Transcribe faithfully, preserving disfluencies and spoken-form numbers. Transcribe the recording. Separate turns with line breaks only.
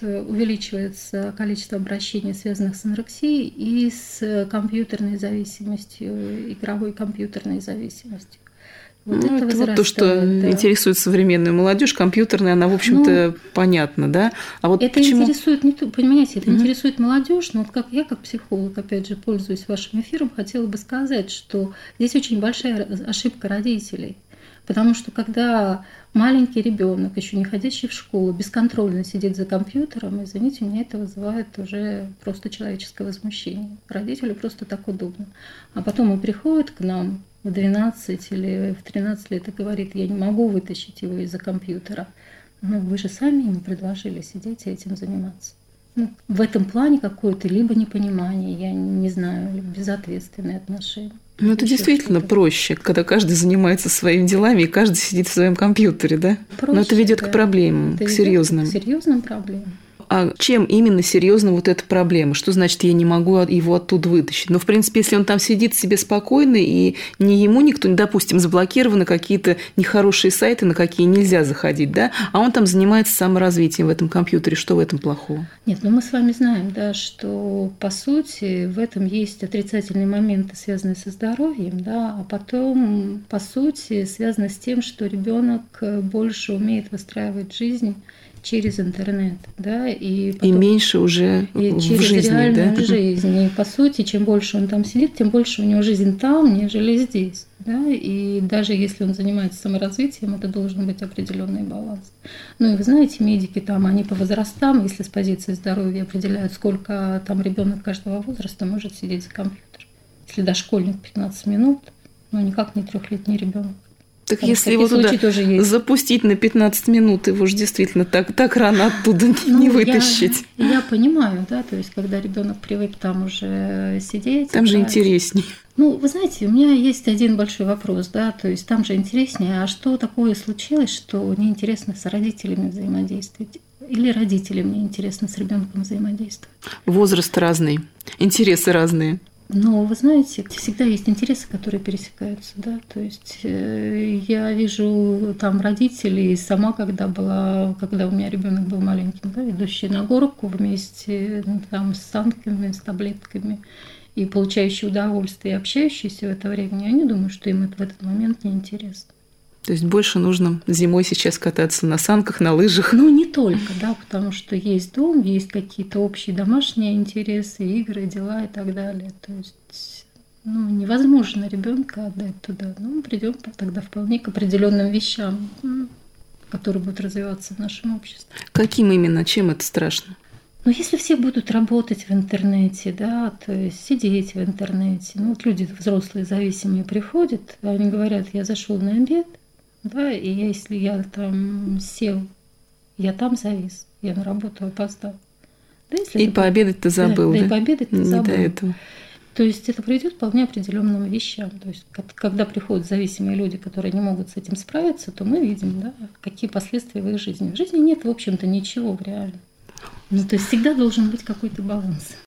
увеличивается количество обращений, связанных с анорексией и с компьютерной зависимостью, игровой компьютерной зависимостью. Вот
ну,
это,
это вот то, что
да.
интересует современную молодежь. Компьютерная, она, в общем-то, ну, понятна, да?
А вот это почему... интересует, не, понимаете, это mm-hmm. интересует молодежь, но вот как я, как психолог, опять же, пользуясь вашим эфиром, хотела бы сказать, что здесь очень большая ошибка родителей. Потому что когда маленький ребенок, еще не ходящий в школу, бесконтрольно сидит за компьютером, извините, меня это вызывает уже просто человеческое возмущение. Родителю просто так удобно. А потом он приходит к нам в двенадцать или в тринадцать лет и говорит: я не могу вытащить его из-за компьютера. Ну, вы же сами ему предложили сидеть и этим заниматься. Ну, в этом плане какое-то либо непонимание, я не знаю, либо безответственное отношение.
Ну, это действительно что-то проще, когда каждый занимается своими делами и каждый сидит в своем компьютере, да?
Проще,
но это ведет
да.
к проблемам,
это
к серьезным.
К серьезным проблемам.
А чем именно серьезна вот эта проблема? Что значит, я не могу его оттуда вытащить? Ну, в принципе, если он там сидит себе спокойно, и не ему никто, допустим, заблокированы какие-то нехорошие сайты, на какие нельзя заходить, да, а он там занимается саморазвитием в этом компьютере, что в этом плохого?
Нет, ну мы с вами знаем, да, что, по сути, в этом есть отрицательные моменты, связанные со здоровьем, да, а потом, по сути, связано с тем, что ребенок больше умеет выстраивать жизнь через интернет, да, и, потом,
и меньше уже
и
в
через
жизни,
реальную
да?
жизнь. И, по сути, чем больше он там сидит, тем больше у него жизнь там, нежели здесь, да, и даже если он занимается саморазвитием, это должен быть определенный баланс. Ну и вы знаете, медики там, они по возрастам, если с позиции здоровья определяют, сколько там ребенок каждого возраста может сидеть за компьютером. Если дошкольник пятнадцать минут, но никак не трехлетний ребенок.
Так потому если его туда запустить на пятнадцать минут, его же действительно так, так рано оттуда ну, не вытащить.
Я, я понимаю, да, то есть когда ребенок привык там уже сидеть.
Там играть. Же интересней.
Ну, вы знаете, у меня есть один большой вопрос, да, то есть там же интереснее, а что такое случилось, что неинтересно с родителями взаимодействовать? Или родителям неинтересно с ребенком взаимодействовать?
Возраст разный, интересы разные.
Но вы знаете, всегда есть интересы, которые пересекаются, да, то есть э, я вижу там родителей, сама когда была, когда у меня ребенок был маленьким, да, идущие на горку вместе ну, там с санками, с таблетками и получающие удовольствие, общающиеся в это время, я не думаю, что им это в этот момент неинтересно.
То есть больше нужно зимой сейчас кататься на санках, на лыжах?
Ну, не только, да, потому что есть дом, есть какие-то общие домашние интересы, игры, дела и так далее. То есть ну, невозможно ребенка отдать туда. Ну, мы придем тогда вполне к определенным вещам, которые будут развиваться в нашем обществе.
Каким именно? Чем это страшно?
Ну, если все будут работать в интернете, да, то есть сидеть в интернете, ну, вот люди взрослые, зависимые приходят, они говорят: я зашел на обед, да, и если я там сел, я там завис, я на работу опоздал. Да, если
и это... пообедать ты забыл,
да?
Да,
да и пообедать ты забыл.
Не до этого.
То есть это приведет к вполне определенным вещам. То есть когда приходят зависимые люди, которые не могут с этим справиться, то мы видим, да, какие последствия в их жизни. В жизни нет, в общем-то, ничего в реальном. Ну, то есть всегда должен быть какой-то баланс.